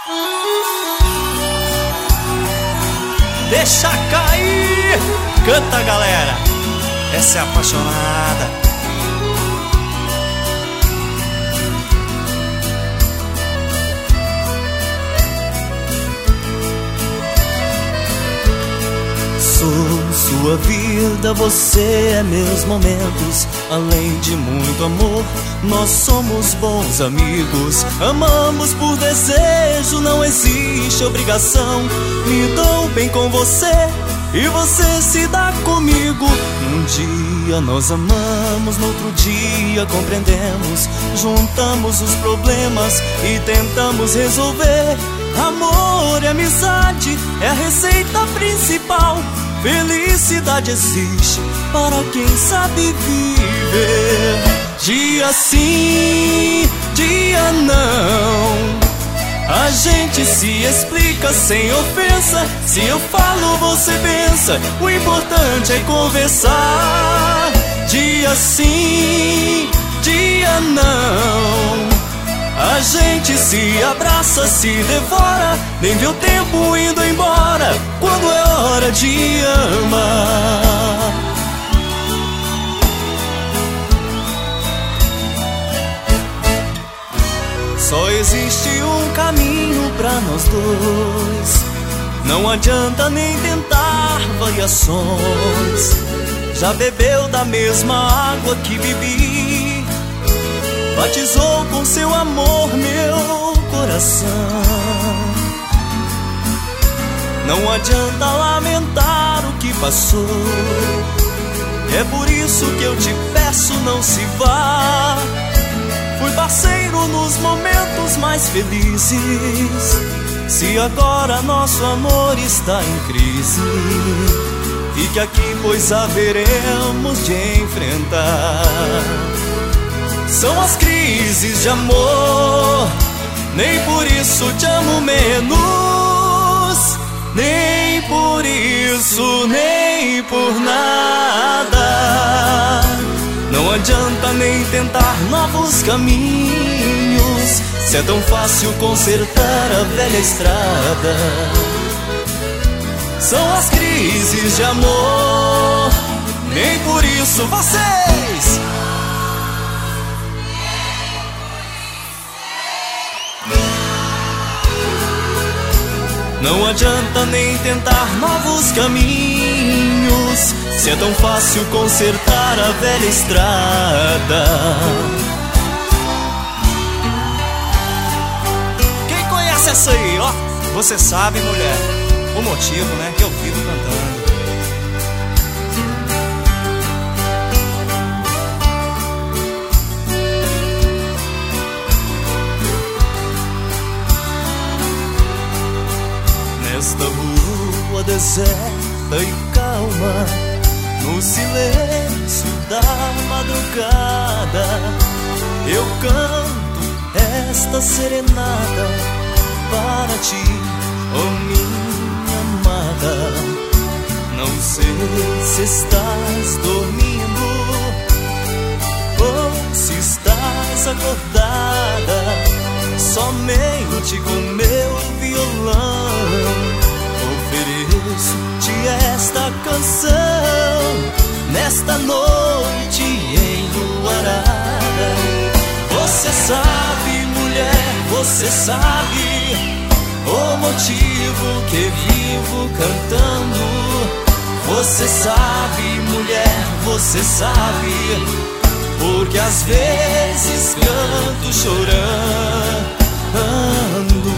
Deixa cair! Canta, galera! Essa é apaixonada. Sou sua vida, você é meus momentos. Além de muito amor, nós somos bons amigos. Amamos por desejo, não existe obrigação. Me dou bem com você e você se dá comigo. Um dia nós amamos, no outro dia compreendemos. Juntamos os problemas e tentamos resolver. Amor e amizade é a receita principal. Felicidade existe para quem sabe viver. Dia sim, dia não. A gente se explica sem ofensa. Se eu falo, você pensa. O importante é conversar. Dia sim, dia não. A gente se abraça, se devora, nem vê o tempo indo embora quando é hora de amar. Só existe um caminho pra nós dois. Não adianta nem tentar variações. Já bebeu da mesma água que bebi, batizou com seu amor meu coração. Não adianta lamentar o que passou. É por isso que eu te peço, não se vá. Fui parceiro nos momentos mais felizes. Se agora nosso amor está em crise, fique aqui, pois haveremos de enfrentar. São as crises de amor, nem por isso te amo menos. Nem por isso, nem por nada. Não adianta nem tentar novos caminhos, se é tão fácil consertar a velha estrada. São as crises de amor, nem por isso vocês. Não adianta nem tentar novos caminhos, se é tão fácil consertar a velha estrada. Quem conhece essa aí, ó? Você sabe, mulher, o motivo, né, que eu vivo cantando. Nesta rua deserta e calma, no silêncio da madrugada, eu canto esta serenata para ti, oh minha amada. Não sei se estás dormindo ou se estás acordada. Somente com meu violão ofereço-te esta canção nesta noite enluarada. Você sabe, mulher, você sabe o motivo que vivo cantando. Você sabe, mulher, você sabe, porque às vezes canto chorando.